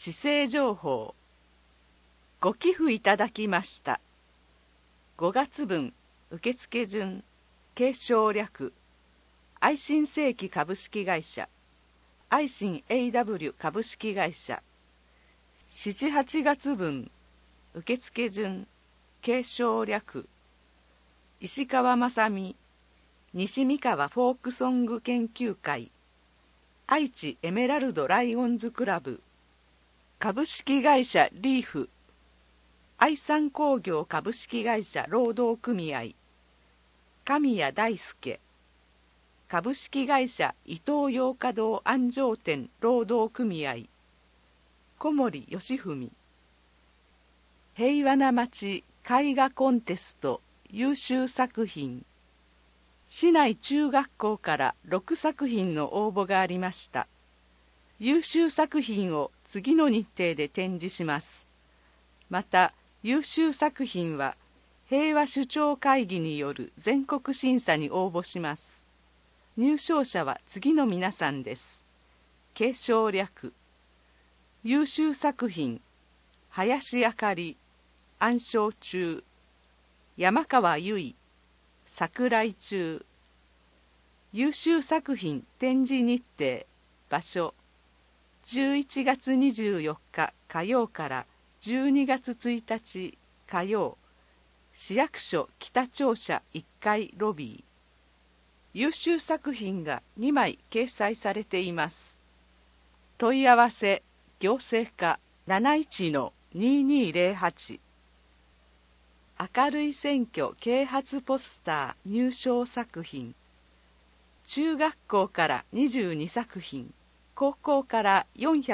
市政情報。ご寄付いただきました。5月分受付順継承略愛心正規株式会社、愛心 AW 株式会社。7、8月分受付順継承略石川雅美西三河フォークソング研究会、愛知エメラルドライオンズクラブ、株式会社リーフ、愛産工業株式会社労働組合、神谷大輔、株式会社伊東洋華堂安城店労働組合、小森義文。平和な街絵画コンテスト優秀作品。市内中学校から6作品の応募がありました。優秀作品を次の日程で展示します。また優秀作品は平和首長会議による全国審査に応募します。入賞者は次の皆さんです。継承略優秀作品林あかり暗唱中、山川由衣桜井中。優秀作品展示日程場所11月24日火曜から12月1日火曜、市役所北庁舎1階ロビー。優秀作品が2枚掲載されています。問い合わせ行政課 71-2208。 明るい選挙啓発ポスター入賞作品。中学校から22作品、高校から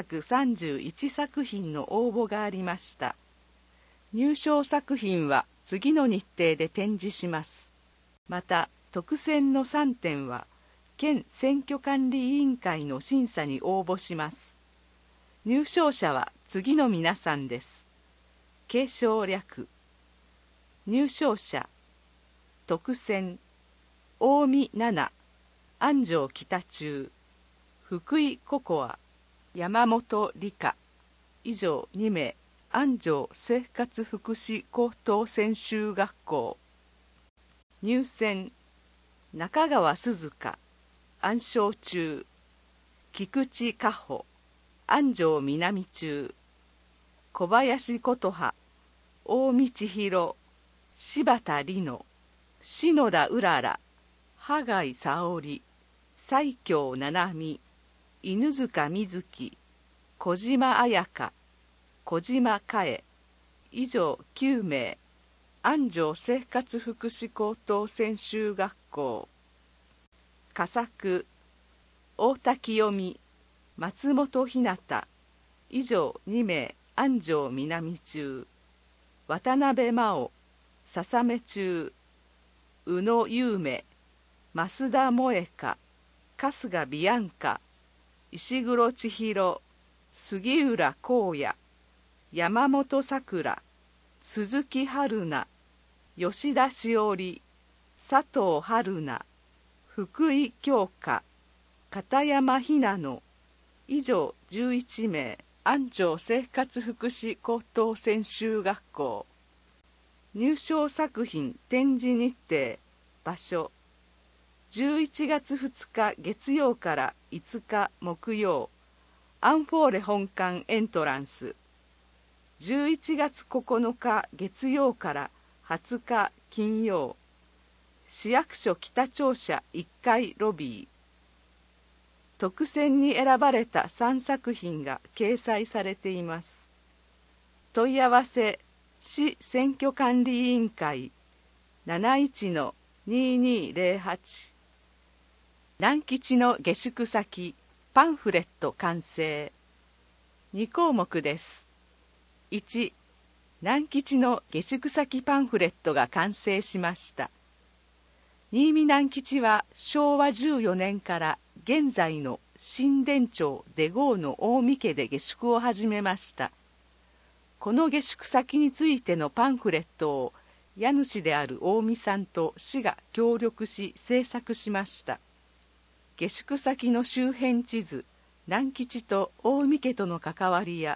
431作品の応募がありました。入賞作品は次の日程で展示します。また特選の3点は県選挙管理委員会の審査に応募します。入賞者は次の皆さんです。継承略入賞者特選近江奈々安城北中、福井ココア、山本理香以上2名。安城生活福祉高等専修学校。入選中川鈴香暗唱中、菊池加穂安城南中、小林琴葉大見千尋柴田里乃篠田うらら羽貝沙織西京七海犬塚瑞希小島彩香小島佳恵以上9名。安城生活福祉高等専修学校。佳作大田清美松本ひなた以上2名。安城南中、渡辺真央笹目中、宇野優芽増田萌香春日ビアンカ石黒千尋杉浦光也山本さくら鈴木春菜吉田しおり佐藤春菜福井京香片山ひなの以上11名。安城生活福祉高等専修学校。入賞作品展示日程場所11月2日月曜から5日木曜、アンフォーレ本館エントランス。11月9日月曜から20日金曜、市役所北庁舎1階ロビー。特選に選ばれた3作品が掲載されています。問い合わせ市選挙管理委員会 71-2208。 南吉の下宿先パンフレット完成。2項目です。1、南吉の下宿先パンフレットが完成しました。新見南吉は昭和14年から現在の新田町出郷の大見家で下宿を始めました。この下宿先についてのパンフレットを家主である大見さんと市が協力し制作しました。下宿先の周辺地図、南吉と大見家との関わりや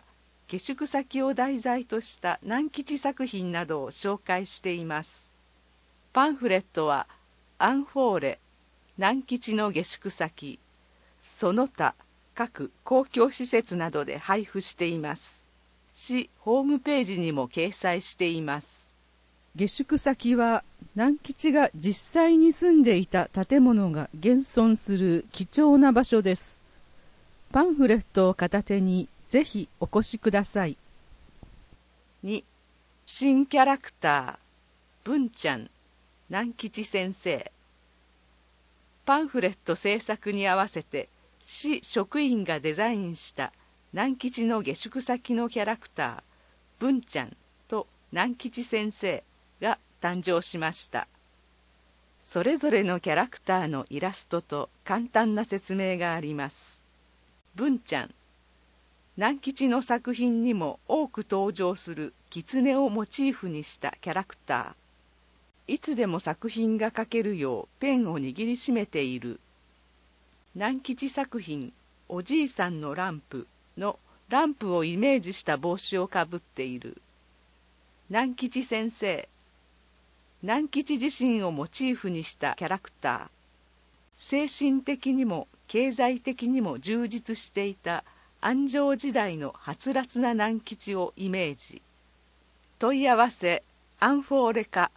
下宿先を題材とした南吉作品などを紹介しています。パンフレットはアンフォーレ、南吉の下宿先、その他各公共施設などで配布しています。市ホームページにも掲載しています。下宿先は南吉が実際に住んでいた建物が現存する貴重な場所です。パンフレットを片手にぜひお越しください。2. 新キャラクター、文ちゃん、南吉先生。パンフレット制作に合わせて市職員がデザインした南吉の下宿先のキャラクター、文ちゃんと南吉先生が誕生しました。それぞれのキャラクターのイラストと簡単な説明があります。文ちゃん、南吉の作品にも多く登場する狐をモチーフにしたキャラクター。いつでも作品が描けるようペンを握りしめている。南吉作品おじいさんのランプのランプをイメージした帽子をかぶっている。南吉先生、南吉自身をモチーフにしたキャラクター。精神的にも経済的にも充実していた安城時代のはつらつな南吉をイメージ。問い合わせアンフォーレ課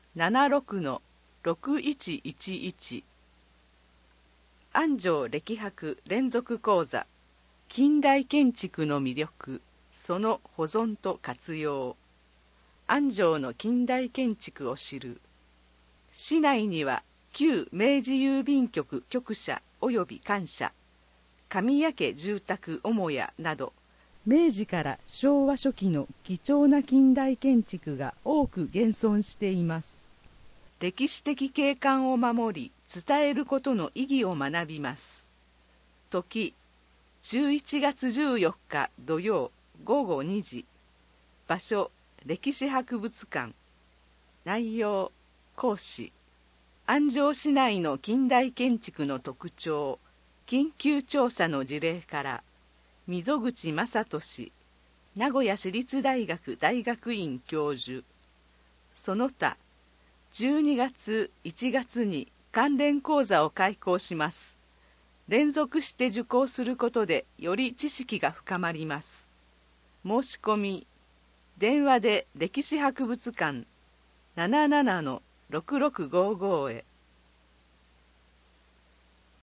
76-6111。 安城歴博連続講座、近代建築の魅力、その保存と活用。安城の近代建築を知る。市内には旧明治郵便局局舎及び官舎、神谷家住宅母屋など、明治から昭和初期の貴重な近代建築が多く現存しています。歴史的景観を守り伝えることの意義を学びます。時11月14日土曜午後2時。場所歴史博物館。内容講師、安城市内の近代建築の特徴、緊急調査の事例から溝口正俊、名古屋市立大学大学院教授。その他12月1月に関連講座を開講します。連続して受講することでより知識が深まります。申し込み電話で歴史博物館 77-6655 へ。